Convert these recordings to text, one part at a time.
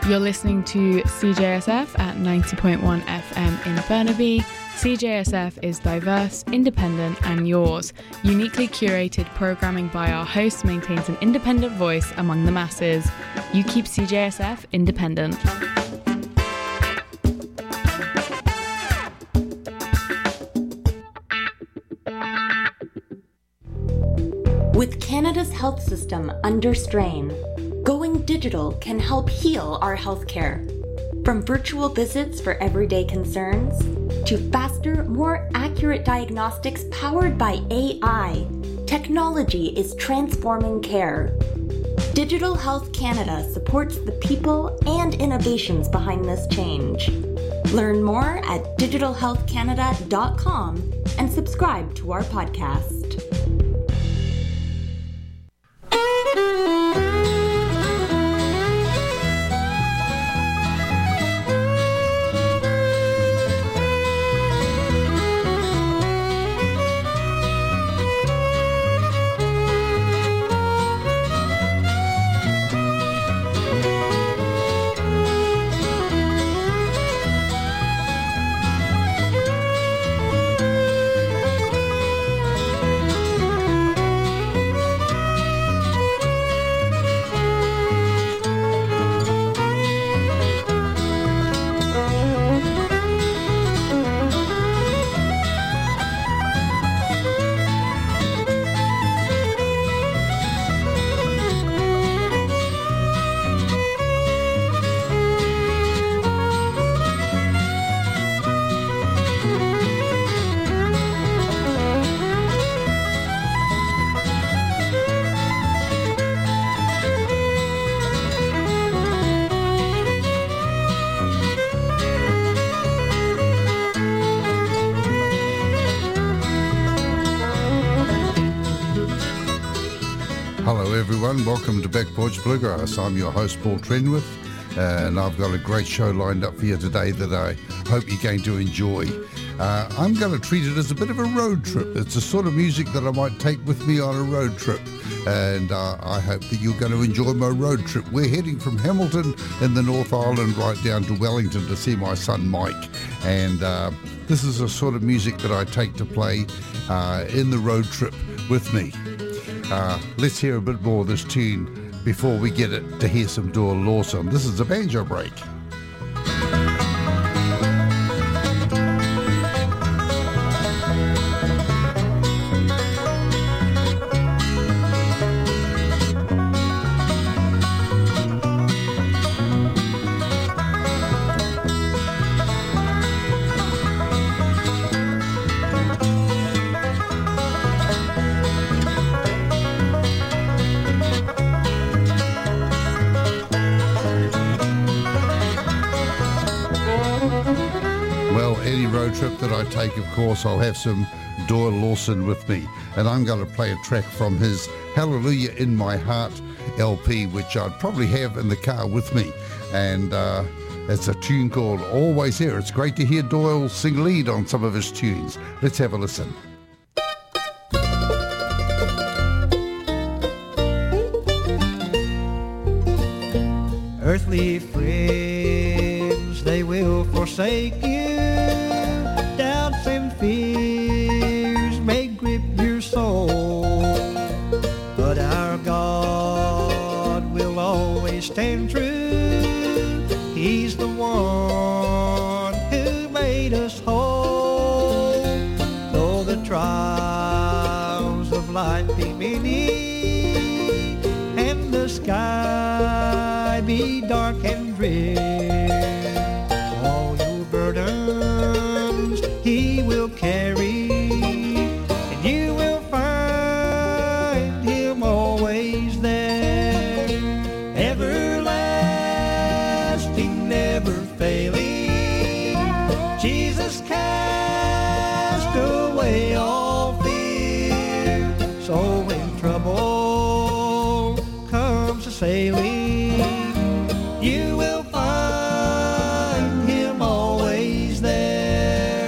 You're listening to CJSF at 90.1 FM in Burnaby. CJSF is diverse, independent and yours. Uniquely curated programming by our hosts maintains an independent voice among the masses. You keep CJSF independent. With Canada's health system under strain, going digital can help heal our healthcare. From virtual visits for everyday concerns, to faster, more accurate diagnostics powered by AI, technology is transforming care. Digital Health Canada supports the people and innovations behind this change. Learn more at digitalhealthcanada.com and subscribe to our podcast. Hello everyone, welcome to Back Porch Bluegrass. I'm your host Paul Trenwith, and I've got a great show lined up for you today that I hope you're going to enjoy. I'm going to treat it as a bit of a road trip. It's the sort of music that I might take with me on a road trip, and I hope that you're going to enjoy my road trip. We're heading from Hamilton in the North Island right down to Wellington to see my son Mike, and this is the sort of music that I take to play in the road trip with me. Let's hear a bit more of this tune before we get it to hear some Doyle Lawson. This is a banjo break. Trip that I take, of course, I'll have some Doyle Lawson with me, and I'm going to play a track from his Hallelujah in My Heart LP, which I'd probably have in the car with me, and it's a tune called Always Here. It's great to hear Doyle sing lead on some of his tunes. Let's have a listen. Earthly friends, they will forsake you. Doubts and fears may grip your soul, but our God will always stand true. He's the one who made us whole. Though the trials of life be many, and the sky be dark and drear, all your burdens He will carry, and you will find Him always there, everlasting, never failing. Jesus cast away all fear, so when trouble comes sailing, you will find Him always there.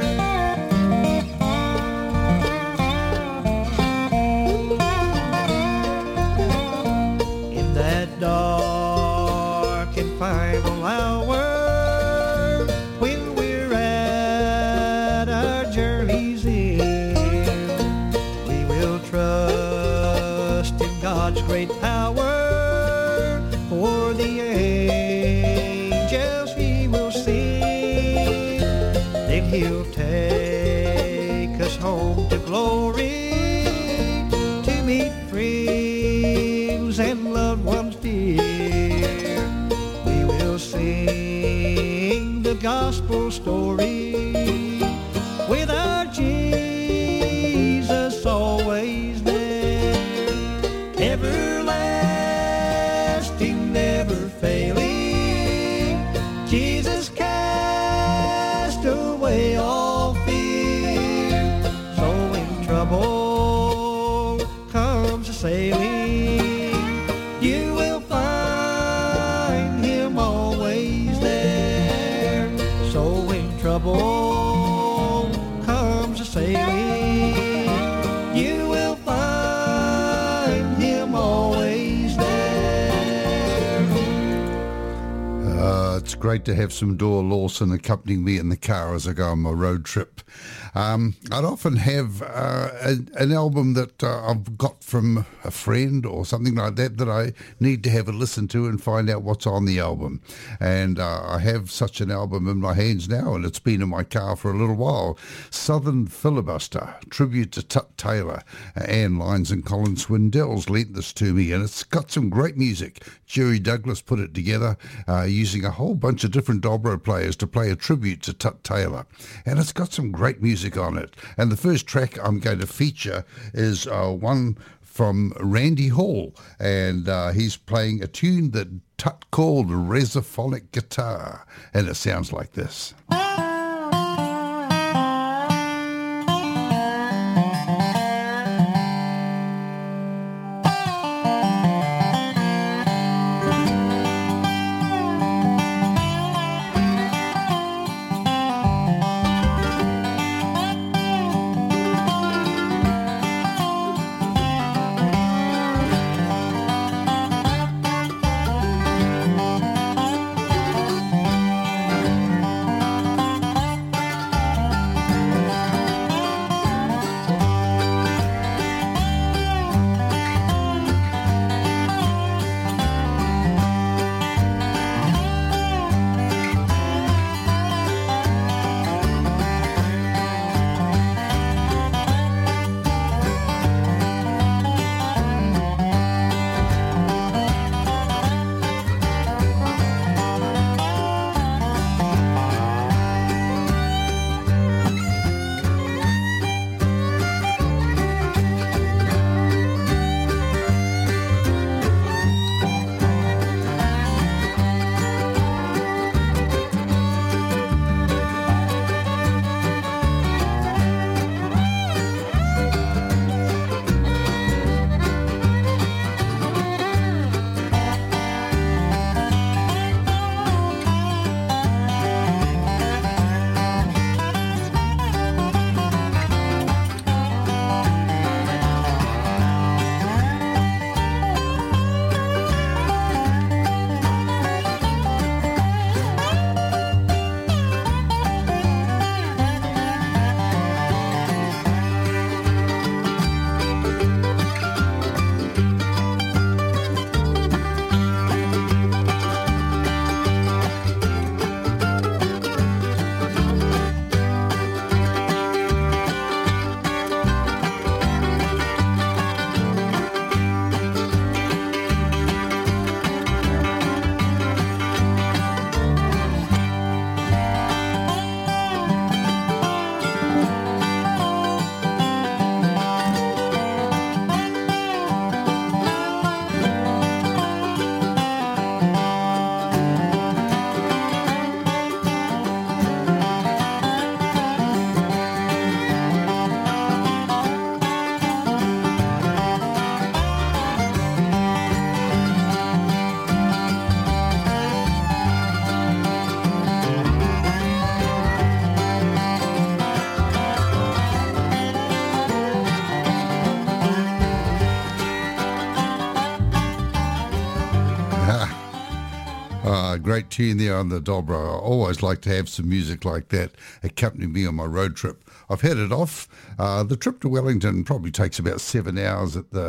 In that dark and final hour, God's great power, for the angels he will sing. Then he'll take us home to glory, to meet friends and loved ones dear. We will sing the gospel story with our Jesus always there, everlasting, never failing. Jesus cast away all fear, so when trouble comes sailing, you will find him always there. So when trouble comes sailing, you will find him always there. It's great to have some Dora Lawson accompanying me in the car as I go on my road trip. I'd often have an album that I've got from a friend or something like that that I need to have a listen to and find out what's on the album. And I have such an album in my hands now, and it's been in my car for a little while. Southern Filibuster, tribute to Tut Taylor. Anne Lyons and Colin Swindells lent this to me, and it's got some great music. Jerry Douglas put it together using a whole bunch of different dobro players to play a tribute to Tut Taylor. And it's got some great music on it. And the first track I'm going to feature is one from Randy Hall, and he's playing a tune that Tut called Resophonic Guitar, and it sounds like this. Great tune there on the dobro. I always like to have some music like that accompany me on my road trip. I've headed off. The trip to Wellington probably takes about 7 hours at the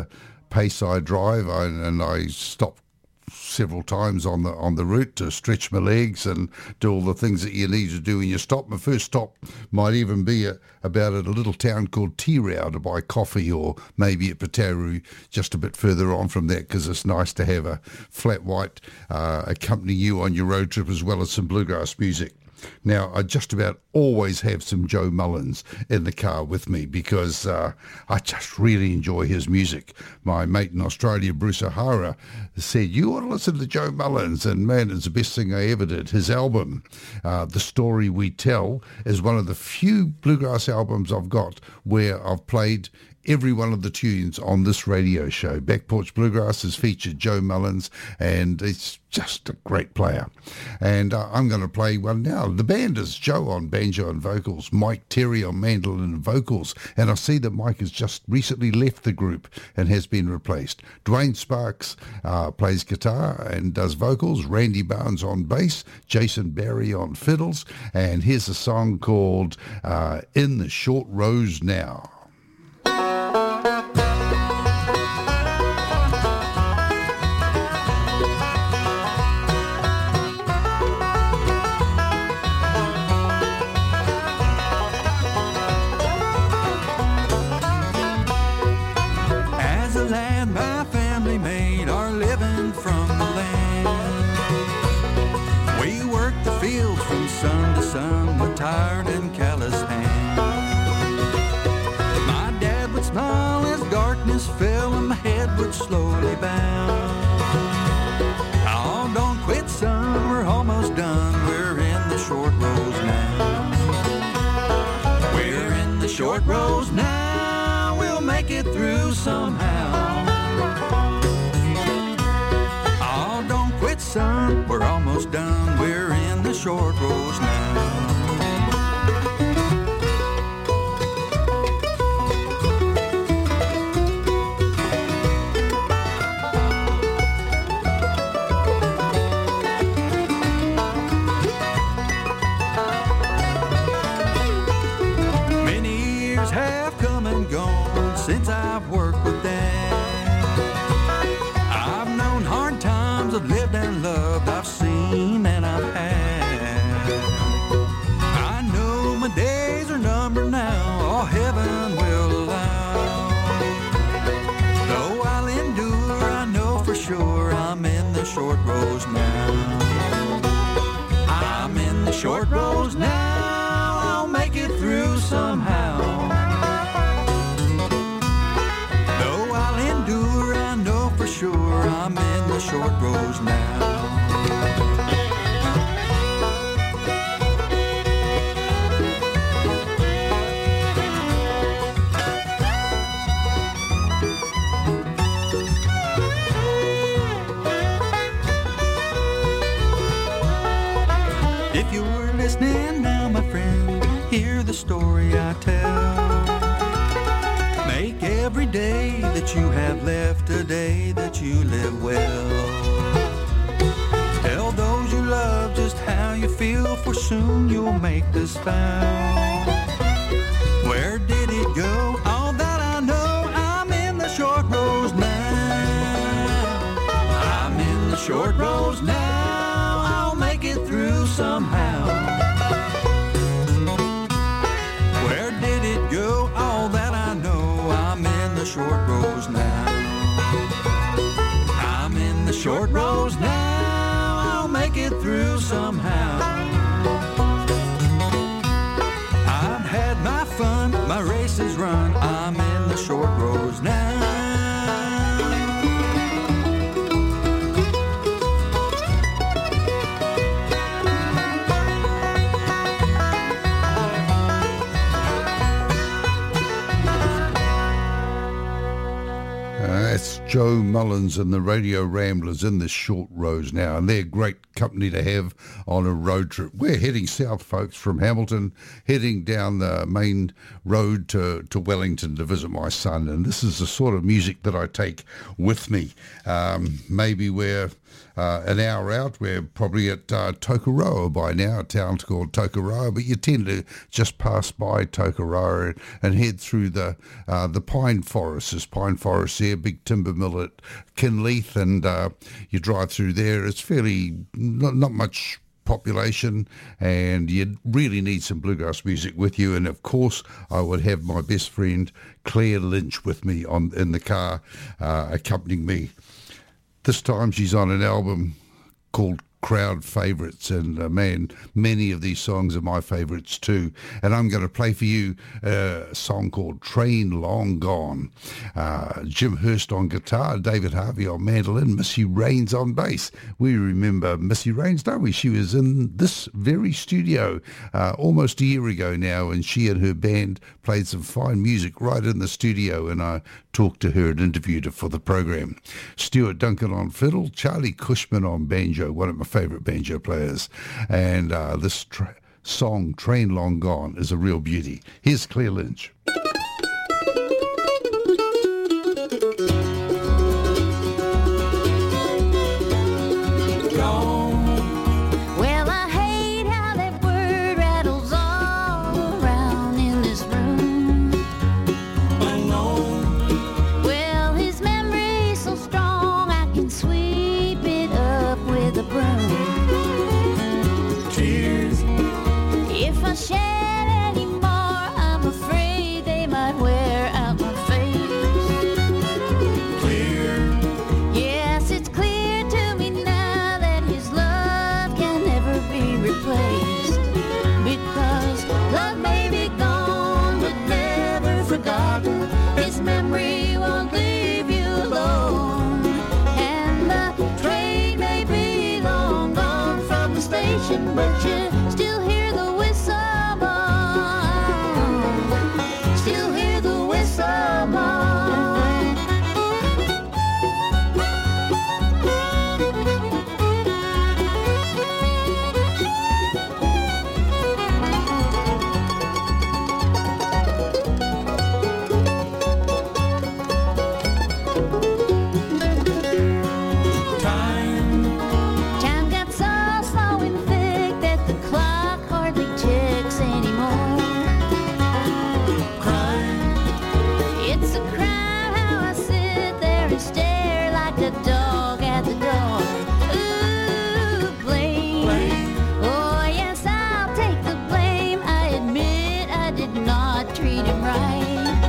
Payside Drive, and I stopped several times on the route to stretch my legs and do all the things that you need to do when you stop. My first stop might even be about at a little town called Tirau to buy coffee, or maybe at Pataru just a bit further on from that, because it's nice to have a flat white accompany you on your road trip, as well as some bluegrass music. Now, I just about always have some Joe Mullins in the car with me, because I just really enjoy his music. My mate in Australia, Bruce O'Hara, said, you ought to listen to Joe Mullins, and man, it's the best thing I ever did. His album, The Story We Tell, is one of the few bluegrass albums I've got where I've played every one of the tunes on this radio show. Back Porch Bluegrass has featured Joe Mullins, and it's just a great player. And I'm going to play one now. The band is Joe on banjo and vocals, Mike Terry on mandolin and vocals, and I see that Mike has just recently left the group and has been replaced. Dwayne Sparks plays guitar and does vocals, Randy Barnes on bass, Jason Barry on fiddles, and here's a song called In the Short Rows Now. Tired and callous hands. My dad would smile as darkness fell and my head would slowly bound. Oh, don't quit, son, we're almost done. We're in the short rows now. We're in the short rows now. We'll make it through somehow. Oh, don't quit, son, we're almost done. We're in the short rows now. Since I've worked with Dad, I've known hard times, I've lived and loved, I've seen and I've had. I know my days are numbered now, all heaven will allow. Though I'll endure, I know for sure I'm in the short rows now. I'm in the short rows now, I'll make it through somehow. Sure, I'm in the short rows now. If you were listening now, my friend, hear the story I tell. Make every day that you have left a day that you live well. Tell those you love just how you feel, for soon you'll make this vow. Where did it go? All that I know, I'm in the short rows now. I'm in the short rows now, I'll make it through somehow. Where did it go? All that I know, I'm in the short rows now. I'm in the short rows now, I'll make it through somehow. I've had my fun, my race is run, I'm in the short rows now. That's Joe Mullins and the Radio Ramblers in the short rows now, and they're great company to have on a road trip. We're heading south, folks, from Hamilton, heading down the main road to Wellington to visit my son, and this is the sort of music that I take with me. Maybe we're an hour out. We're probably at Tokoroa by now, a town called Tokoroa, but you tend to just pass by Tokoroa and head through the pine forests. There's pine forests there, big timber mill at Kinleith, and you drive through there. It's fairly not much population, and you really need some bluegrass music with you. And of course, I would have my best friend Claire Lynch with me in the car, accompanying me. This time she's on an album called Crowd Favourites, and man, many of these songs are my favourites too. And I'm going to play for you a song called Train Long Gone. Jim Hurst on guitar, David Harvey on mandolin, Missy Raines on bass. We remember Missy Raines, don't we? She was in this very studio almost a year ago now, and she and her band played some fine music right in the studio, and I talked to her and interviewed her for the program. Stuart Duncan on fiddle, Charlie Cushman on banjo, one of my favourite banjo players, and this song, Train Long Gone, is a real beauty. Here's Claire Lynch. Shed anymore, I'm afraid they might wear out my face. Clear. Yes, it's clear to me now that his love can never be replaced. Because love may be gone, but never forgotten. His memory won't leave you alone. And the train may be long gone from the station, but you still hear the whistle. Still hear the whistle blow. Time got so slow and thick that the clock hardly ticks anymore. It's a crime how I sit there and stare like a dog at the door. Ooh, blame. Oh, yes, I'll take the blame. I admit I did not treat him right.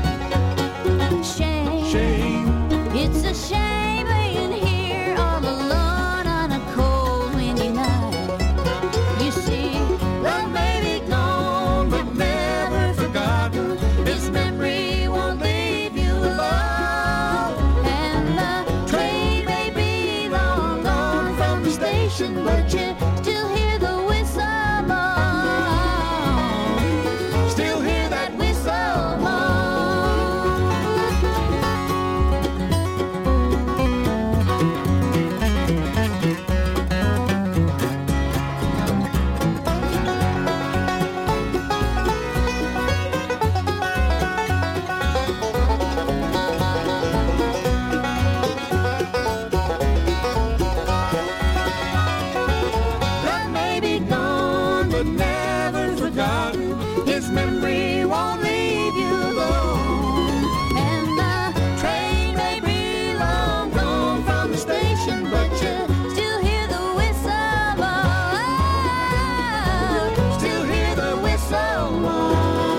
Shame. It's a shame laying here all alone on a cold, windy night. You see, love may be gone, but never forgotten. His memory won't leave you alone. And the train may be long gone from the station, but you still hear the whistle blow. Still hear that whistle blow. Love may be gone, but never forgotten. His memory won't leave you alone. And the train may be long gone from the station, but you still hear the whistle blow. Still hear the whistle blow.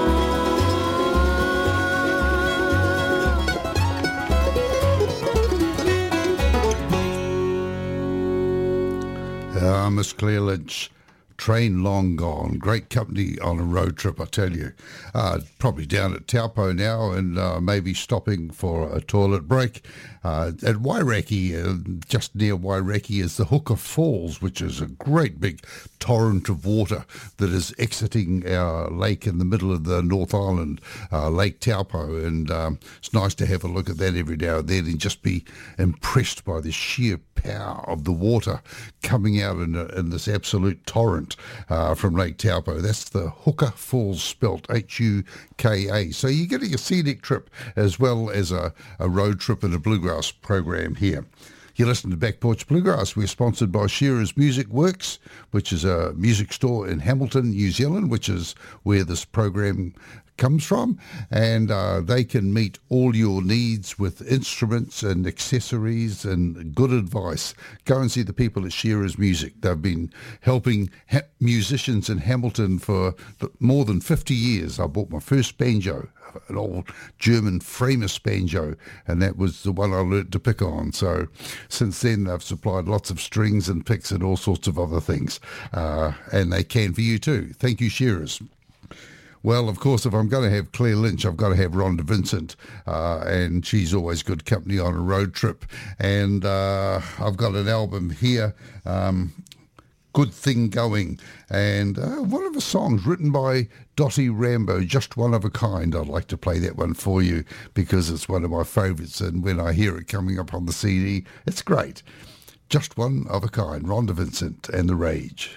Miss Claire Lynch, Train Long Gone. Great company on a road trip, I tell you. Probably down at Taupo now, and maybe stopping for a toilet break. At Wairaki, just near Wairaki, is the Hooker Falls, which is a great big torrent of water that is exiting our lake in the middle of the North Island, Lake Taupo. And it's nice to have a look at that every now and then and just be impressed by the sheer power of the water coming out in this absolute torrent from Lake Taupo. That's the Huka Falls, spelt Huka. So you're getting a scenic trip as well as a road trip and a bluegrass program here. You listen to Back Porch Bluegrass. We're sponsored by Shearer's Music Works, which is a music store in Hamilton, New Zealand, which is where this program comes from, and they can meet all your needs with instruments and accessories and good advice. Go and see the people at Shearer's Music. They've been helping musicians in Hamilton for more than 50 years. I bought my first banjo, an old German Framus banjo, and that was the one I learnt to pick on. So since then they've supplied lots of strings and picks and all sorts of other things, and they can for you too. Thank you, Shearers. Well, of course, if I'm going to have Claire Lynch, I've got to have Rhonda Vincent, and she's always good company on a road trip. And I've got an album here, Good Thing Going, and one of the songs written by Dottie Rambo, Just One of a Kind. I'd like to play that one for you because it's one of my favourites, and when I hear it coming up on the CD, it's great. Just One of a Kind, Rhonda Vincent and The Rage.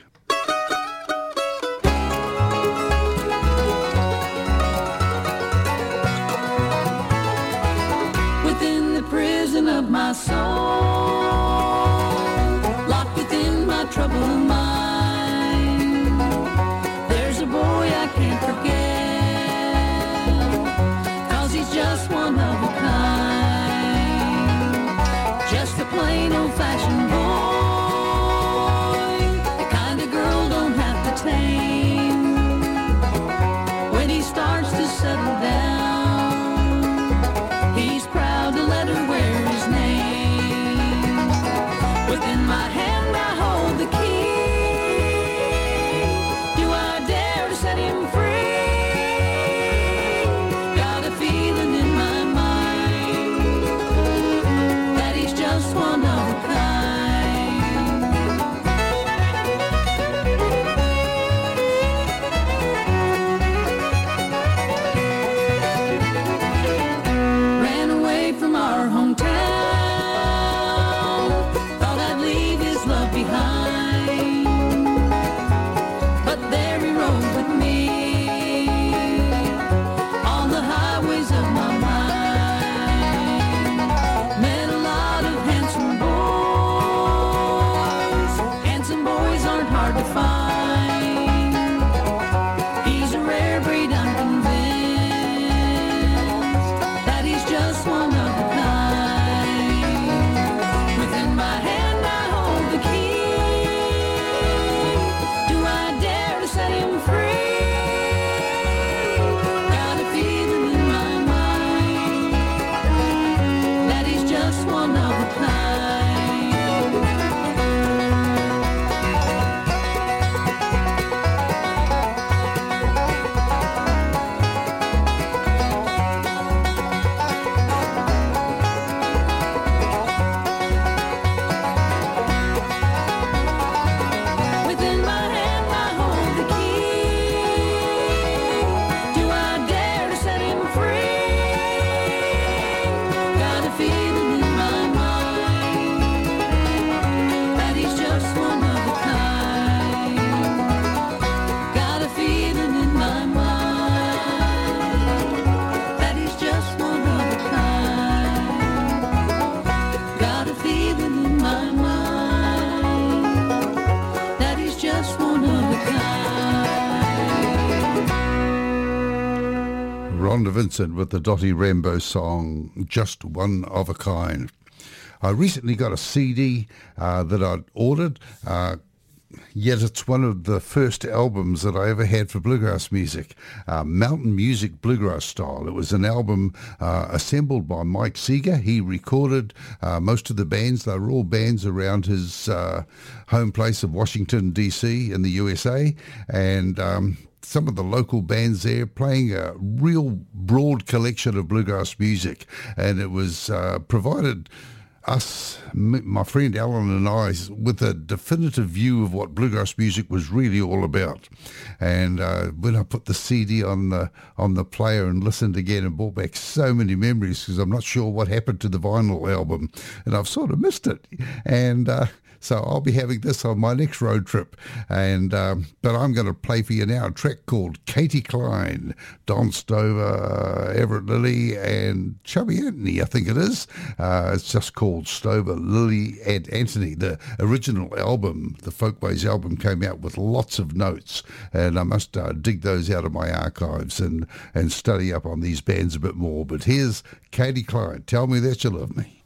Of my soul, locked within my troubled mind, there's a boy I can't forget, 'cause he's just one of a kind, just a plain old-fashioned boy, the kind of girl don't have to tame. When he starts to settle down, he's proud to let her wear his name. Within my hand I hold the key. Do I dare to set him free? Got a feeling in my mind that he's just one of a Ran away from our hometown, thought I'd leave his love behind, but there he rode with me on the highways of my mind. Met a lot of handsome boys aren't hard to find. He's a rare breed, I'm convinced that he's just one of a kind. Within my hand I hold the key. Do I dare to set him free? Got a feeling in my mind that he's just one of a kind. Within my hand I hold the key. Do I dare to set him free? Got a feeling in my mind that he's just one of a kind. Got a feeling in my mind that he's just one of a kind. Got a feeling in my mind that he's just one of a kind. Rhonda Vincent with the Dottie Rambo song, Just One of a Kind. I recently got a CD that I'd ordered, yet it's one of the first albums that I ever had for bluegrass music, mountain music bluegrass style. It was an album assembled by Mike Seeger. He recorded most of the bands. They were all bands around his home place of Washington, D.C. in the USA, and some of the local bands there playing a real broad collection of bluegrass music, and it was provided my friend Alan and I, with a definitive view of what bluegrass music was really all about. And when I put the CD on the player and listened again, and brought back so many memories, because I'm not sure what happened to the vinyl album, and I've sort of missed it. And so I'll be having this on my next road trip. And but I'm going to play for you now a track called Katie Klein, Don Stover, Everett Lilly, and Chubby Anthony, I think it is. It's just called Stover, Lilly, and Anthony. The original album, the Folkways album, came out with lots of notes, and I must dig those out of my archives and study up on these bands a bit more. But here's Katie Klein, Tell Me That You Love Me.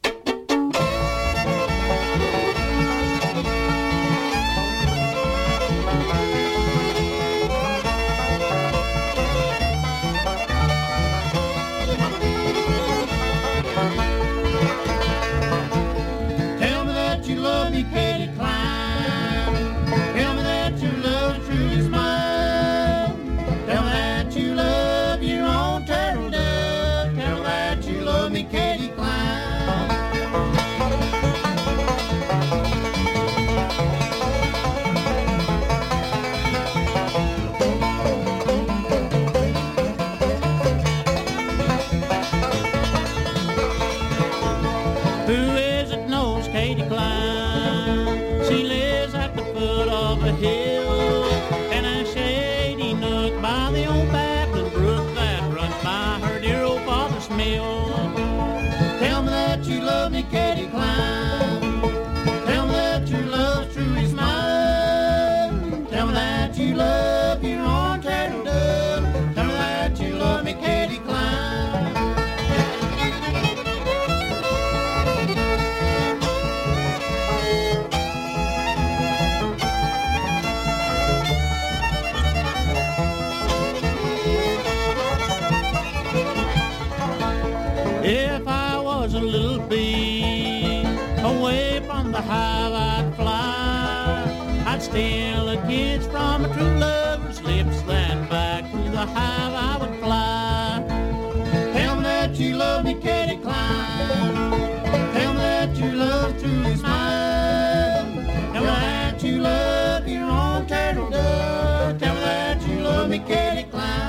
If I was a little bee, away from the hive I'd fly. I'd steal a kiss from a true lover's lips, then back to the hive I would fly. Tell me that you love me, Katie Klein. Tell me that you love through your smile. Tell me that you love your own turtle dove. Tell me that you love me, Katie Klein.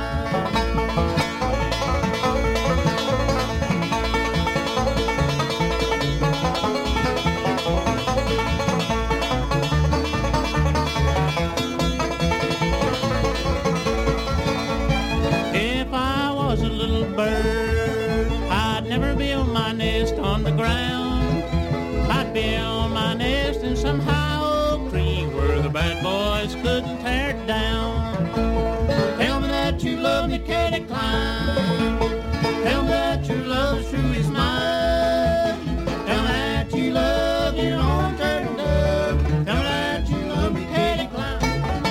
I'd never build my nest on the ground. I'd build my nest in some high oak tree where the bad boys couldn't tear it down. Tell me that you love me, Katie Klein. Tell me that your love's true as mine. Tell me that you love your own turtle dove. Tell me that you love me, Katie Klein.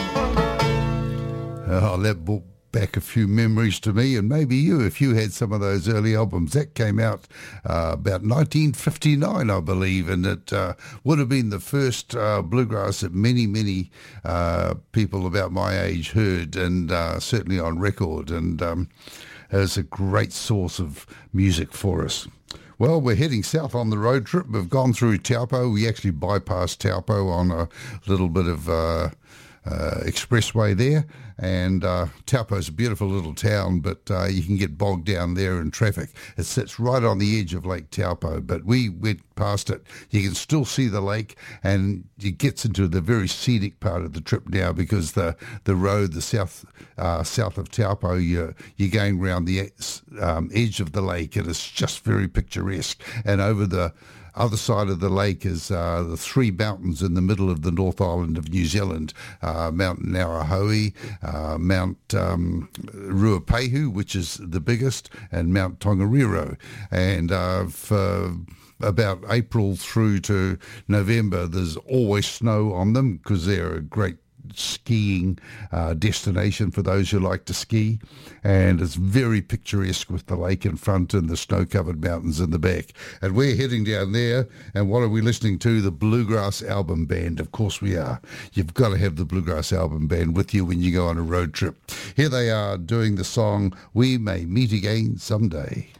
That book back a few memories to me, and maybe you, if you had some of those early albums. That came out about 1959, I believe, and it would have been the first bluegrass that many people about my age heard, and certainly on record, and it was a great source of music for us. Well, we're heading south on the road trip. We've gone through Taupo. We actually bypassed Taupo on a little bit of expressway there, and Taupo's a beautiful little town, but you can get bogged down there in traffic. It sits right on the edge of Lake Taupo, but we went past it. You can still see the lake, and it gets into the very scenic part of the trip now, because the road, the south of Taupo, you're going around the edge of the lake, and it's just very picturesque. And over the other side of the lake is the three mountains in the middle of the North Island of New Zealand, Mount Ngauruhoe, Mount Ruapehu, which is the biggest, and Mount Tongariro. And for about April through to November, there's always snow on them, because they're a great skiing destination for those who like to ski, and it's very picturesque with the lake in front and the snow-covered mountains in the back. And we're heading down there, and what are we listening to? The Bluegrass Album Band. Of course we are. You've got to have the Bluegrass Album Band with you when you go on a road trip. Here they are doing the song We May Meet Again Someday.